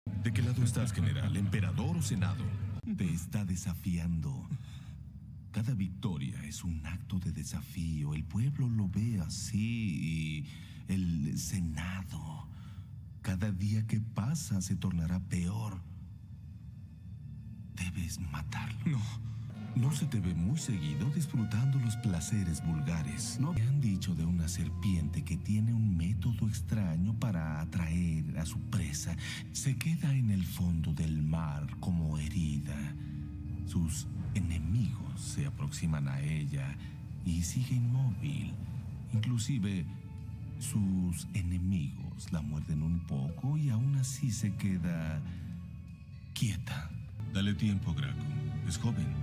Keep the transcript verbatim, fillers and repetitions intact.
¿De qué lado estás, general? ¿Emperador o senado? Te está desafiando. Cada victoria es un acto de desafío. El pueblo lo ve así y el Senado, cada día que pasa se tornará peor. Debes matarlo. No. No se te ve muy seguido disfrutando los placeres vulgares. No. Me han dicho de una serpiente que tiene un método extraño para atraer a su presa. Se queda en el fondo del mar como herida. Sus enemigos se aproximan a ella y sigue inmóvil. Inclusive sus enemigos la muerden un poco y aún así se queda quieta. Dale tiempo, Graco. Es joven.